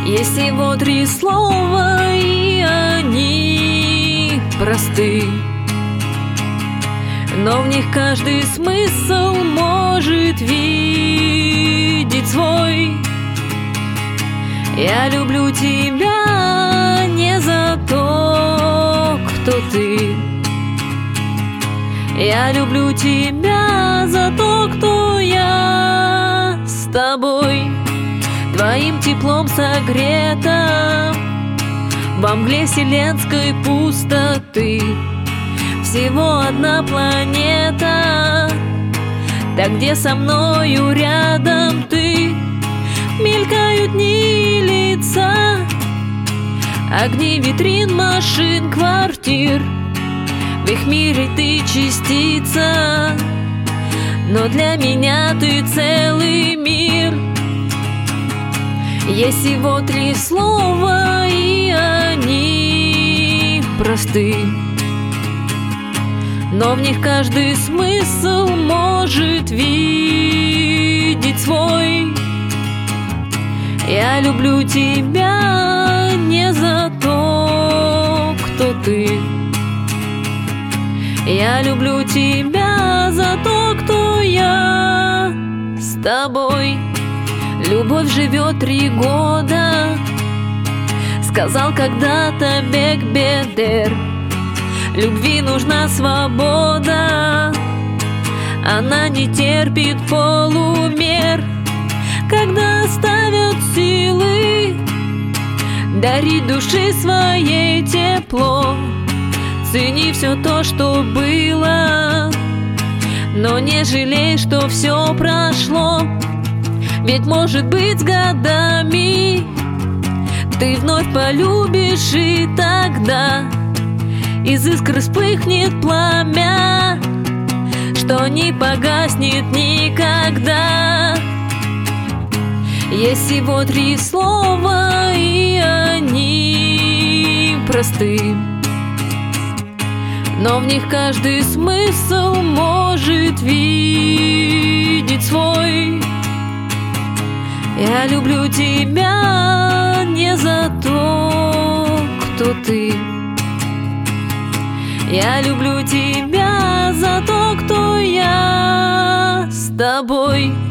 Есть всего 3 слова, и они просты, но в них каждый смысл может видеть свой. Я люблю тебя не за то, кто ты. Я люблю тебя за то, кто я с тобой. Твоим теплом согрета во мгле вселенской пустоты. Всего одна планета, та, где со мною рядом ты. Мелькают дни, лица, огни витрин, машин, квартир. В их мире ты частица, но для меня ты целый мир. Есть всего 3 слова, и они просты, но в них каждый смысл может видеть свой. Я люблю тебя не за то, кто ты. Я люблю тебя за то, кто я с тобой. Любовь живет 3 года, сказал когда-то Бекбедер. Любви нужна свобода, она не терпит полумер. Когда оставят силы дарить душе своей тепло, цени все то, что было, но не жалей, что все прошло. Ведь, может быть, с годами ты вновь полюбишь, и тогда из искр вспыхнет пламя, что не погаснет никогда. Есть всего 3 слова, и они просты, но в них каждый смысл может видеть свой. Я люблю тебя не за то, кто ты. Я люблю тебя за то, кто я с тобой.